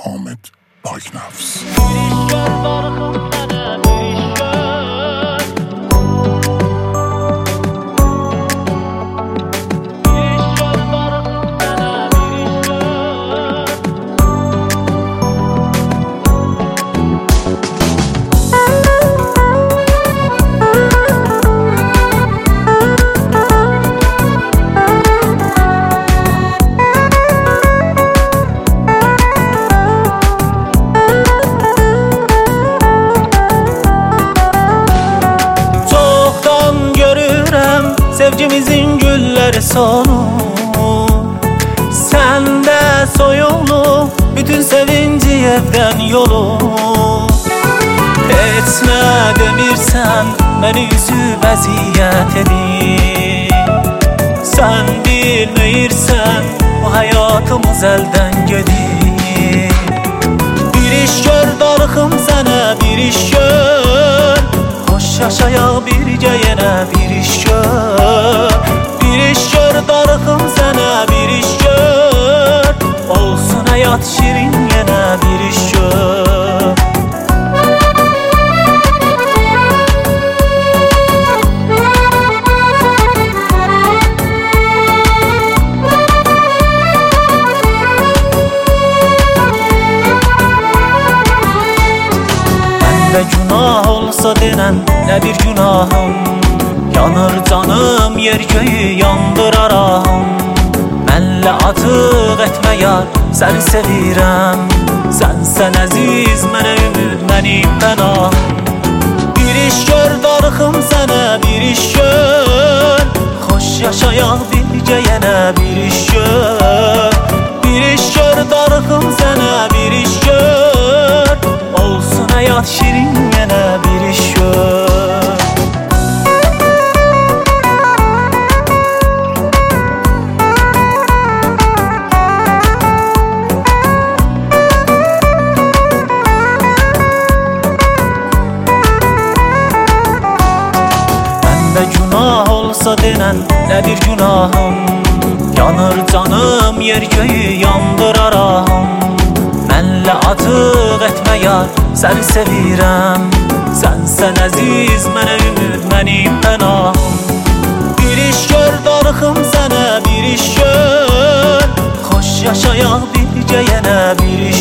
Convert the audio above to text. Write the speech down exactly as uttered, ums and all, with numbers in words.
حامد پاکنفس. Sevgimizin gülleri sonu, sende soyulu bütün sevinci evden yolu. Etme demirsen beni üzüp əziyyət edir. Sen bilmeyirsen bu hayatımız elden gedir. Bir iş gör darıxım sənə, bir iş gör, hoş yaşayaq birgə yenə bir iş gör. Bir iş gör darıxım sənə, bir iş gör, olsun həyat şirin yenə bir iş gör. Məndə günah olsa denən nə bir günahım, yanır canım yer göyü yandıraram. Mənlə atıq etmə yar, səni sevirəm. Sənsən əziz, mənə ümid, mənim pənahım. Bir iş gör darıxım sənə, bir iş gör, xoş yaşayaq birgə yenə bir iş gör. Bir iş gör darıxım sənə, bir iş gör, olsun həyat şirin yenə bir iş gör. Günah olsa denən nə bir günahım, yanır canım yer göyü yandıraram. Mənlə atıq etmə yar, səni sevirəm. Sənsən əziz, mənə ümid, mənim pənahım. Bir iş gör darıxım sənə, bir iş gör, xoş yaşayaq birgə yenə bir